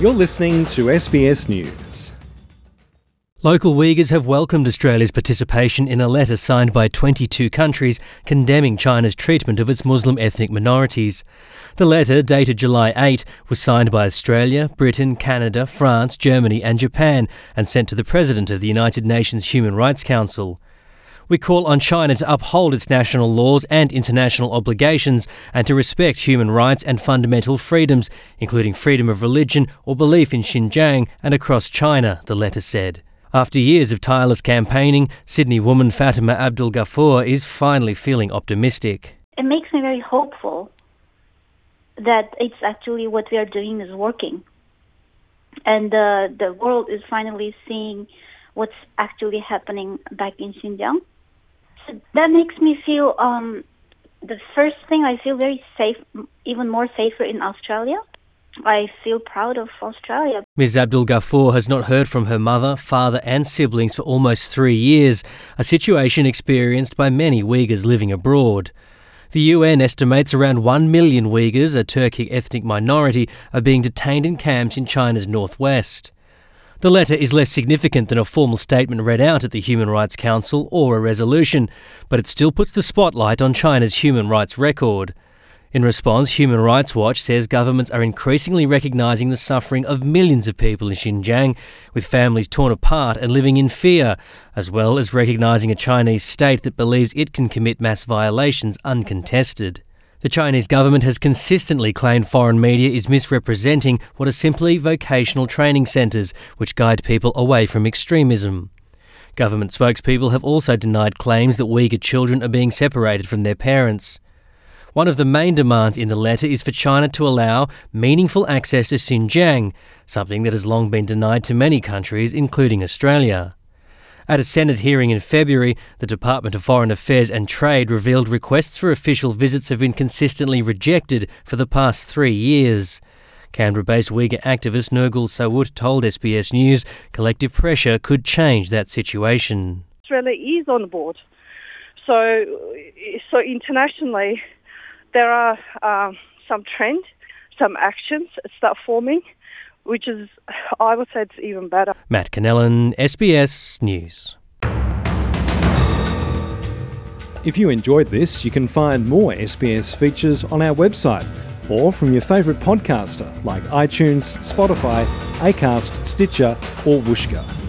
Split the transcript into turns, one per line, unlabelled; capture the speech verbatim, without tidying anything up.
You're listening to S B S News.
Local Uyghurs have welcomed Australia's participation in a letter signed by twenty-two countries condemning China's treatment of its Muslim ethnic minorities. The letter, dated July eighth, was signed by Australia, Britain, Canada, France, Germany and Japan and sent to the President of the United Nations Human Rights Council. We call on China to uphold its national laws and international obligations and to respect human rights and fundamental freedoms, including freedom of religion or belief in Xinjiang and across China, the letter said. After years of tireless campaigning, Sydney woman Fatima Abdul Ghafoor is finally feeling optimistic.
It makes me very hopeful that it's actually what we are doing is working. And uh, the world is finally seeing what's actually happening back in Xinjiang. So that makes me feel, um, the first thing, I feel very safe, even more safer in Australia. I feel proud of Australia.
Miz Abdul Ghafoor has not heard from her mother, father and siblings for almost three years, a situation experienced by many Uyghurs living abroad. The U N estimates around one million Uyghurs, a Turkic ethnic minority, are being detained in camps in China's northwest. The letter is less significant than a formal statement read out at the Human Rights Council or a resolution, but it still puts the spotlight on China's human rights record. In response, Human Rights Watch says governments are increasingly recognising the suffering of millions of people in Xinjiang, with families torn apart and living in fear, as well as recognising a Chinese state that believes it can commit mass violations uncontested. The Chinese government has consistently claimed foreign media is misrepresenting what are simply vocational training centres, which guide people away from extremism. Government spokespeople have also denied claims that Uyghur children are being separated from their parents. One of the main demands in the letter is for China to allow meaningful access to Xinjiang, something that has long been denied to many countries, including Australia. At a Senate hearing in February, the Department of Foreign Affairs and Trade revealed requests for official visits have been consistently rejected for the past three years. Canberra-based Uyghur activist Nurgul Sawut told S B S News collective pressure could change that situation.
Australia is on board. So, so internationally, there are uh, some trends, some actions start forming, which is, I would say, it's even better.
Matt Cannellan, S B S News.
If you enjoyed this, you can find more S B S features on our website or from your favourite podcaster like iTunes, Spotify, Acast, Stitcher or Whooshkaa.